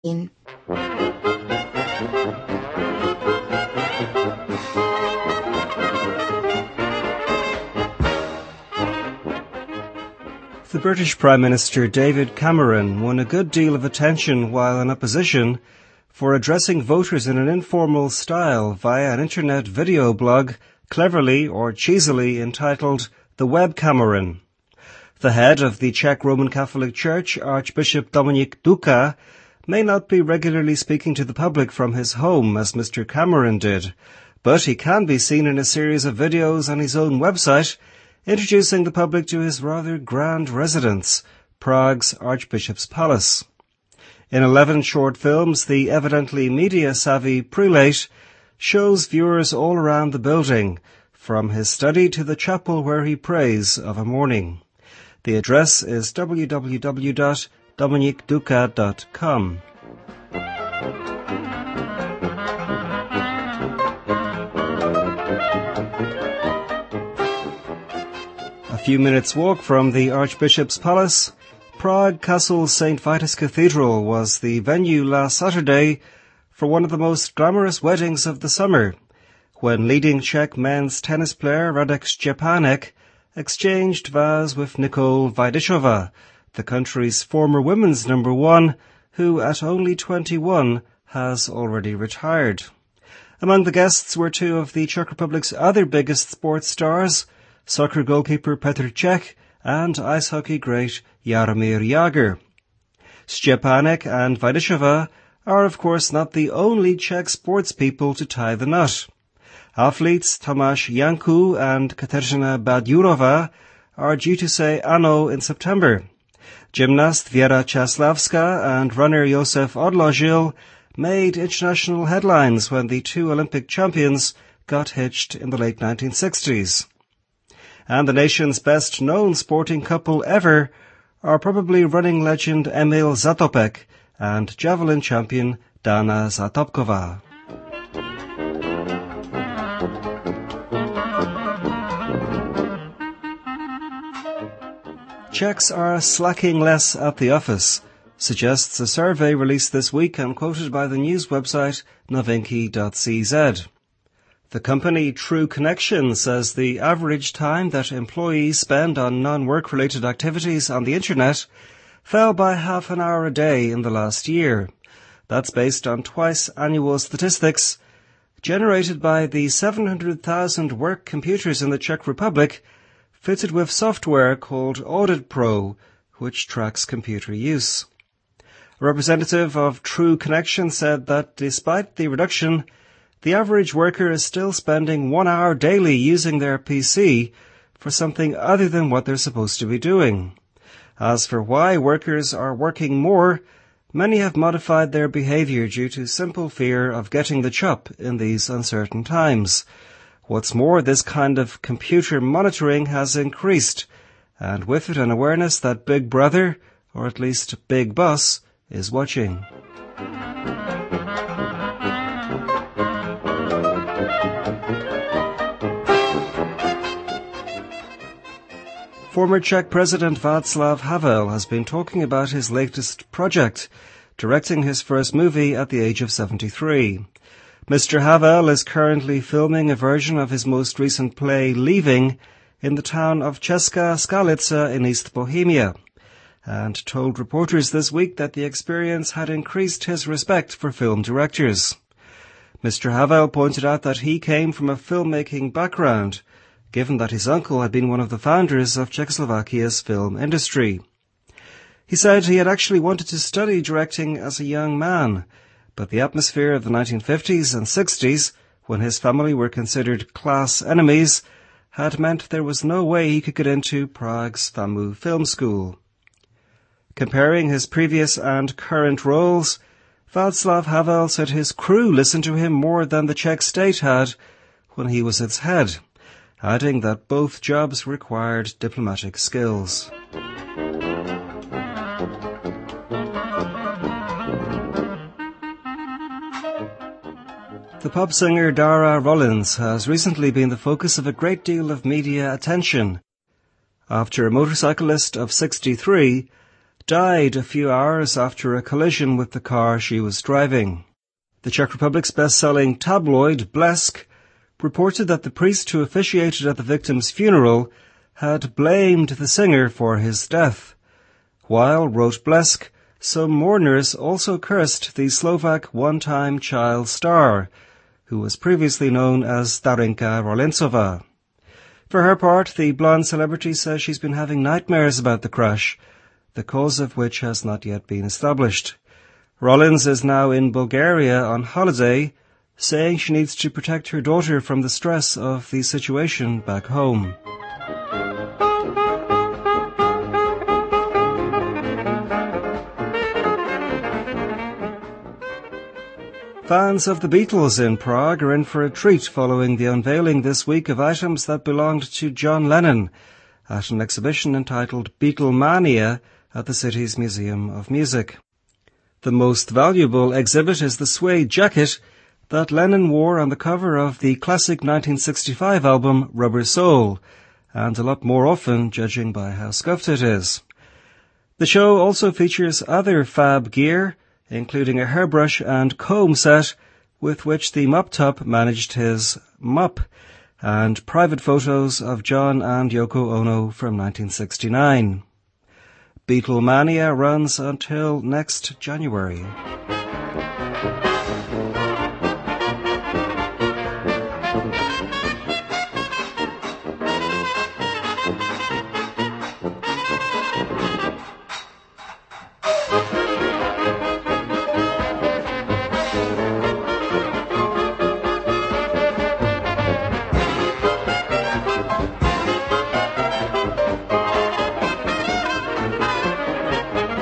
in. The British Prime Minister David Cameron won a good deal of attention while in opposition for addressing voters in an informal style via an internet video blog cleverly or cheesily entitled The Web Cameron. The head of the Czech Roman Catholic Church, Archbishop Dominik Duka, may not be regularly speaking to the public from his home as Mr. Cameron did, but he can be seen in a series of videos on his own website introducing the public to his rather grand residence, Prague's Archbishop's Palace. In 11 short films, the evidently media-savvy prelate shows viewers all around the building, from his study to the chapel where he prays of a morning. The address is www.dominikduka.com. A few minutes' walk from the Archbishop's Palace, Prague Castle St. Vitus Cathedral was the venue last Saturday for one of the most glamorous weddings of the summer, when leading Czech men's tennis player Radek Štěpánek exchanged vows with Nicole Vajdešová, the country's former women's number one, who at only 21 has already retired. Among the guests were two of the Czech Republic's other biggest sports stars, soccer goalkeeper Petr Cech and ice hockey great Jaromír Jágr. Štěpánek and Vajdešová are of course not the only Czech sports people to tie the knot. Athletes Tomáš Janku and Kateřina Badjurová are due to say ano in September. Gymnast Věra Čáslavská and runner Josef Odložil made international headlines when the two Olympic champions got hitched in the late 1960s. And the nation's best-known sporting couple ever are probably running legend Emil Zatopek and javelin champion Dana Zatopková. Czechs are slacking less at the office, suggests a survey released this week and quoted by the news website novinky.cz. The company True Connection says the average time that employees spend on non-work-related activities on the internet fell by half an hour a day in the last year. That's based on twice annual statistics generated by the 700,000 work computers in the Czech Republic fitted with software called Audit Pro, which tracks computer use. A representative of True Connection said that despite the reduction, the average worker is still spending 1 hour daily using their PC for something other than what they're supposed to be doing. As for why workers are working more, many have modified their behavior due to simple fear of getting the chop in these uncertain times. What's more, this kind of computer monitoring has increased, and with it an awareness that Big Brother, or at least Big Boss, is watching. Former Czech President Václav Havel has been talking about his latest project, directing his first movie at the age of 73. Mr. Havel is currently filming a version of his most recent play, Leaving, in the town of Česká Skalica in East Bohemia, and told reporters this week that the experience had increased his respect for film directors. Mr. Havel pointed out that he came from a filmmaking background, given that his uncle had been one of the founders of Czechoslovakia's film industry. He said he had actually wanted to study directing as a young man, but the atmosphere of the 1950s and 60s, when his family were considered class enemies, had meant there was no way he could get into Prague's FAMU Film School. Comparing his previous and current roles, Václav Havel said his crew listened to him more than the Czech state had when he was its head, adding that both jobs required diplomatic skills. The pop singer Dara Rollins has recently been the focus of a great deal of media attention after a motorcyclist of 63 died a few hours after a collision with the car she was driving. The Czech Republic's best-selling tabloid Blesk reported that the priest who officiated at the victim's funeral had blamed the singer for his death, while, wrote Blesk, some mourners also cursed the Slovak one-time child star, who was previously known as Darinka Rollensová. For her part, the blonde celebrity says she's been having nightmares about the crash, the cause of which has not yet been established. Rollins is now in Bulgaria on holiday, saying she needs to protect her daughter from the stress of the situation back home. Fans of the Beatles in Prague are in for a treat following the unveiling this week of items that belonged to John Lennon at an exhibition entitled Beatlemania at the city's Museum of Music. The most valuable exhibit is the suede jacket that Lennon wore on the cover of the classic 1965 album Rubber Soul, and a lot more often, judging by how scuffed it is. The show also features other fab gear, including a hairbrush and comb set with which the Mop Top managed his mop, and private photos of John and Yoko Ono from 1969. Beatlemania runs until next January.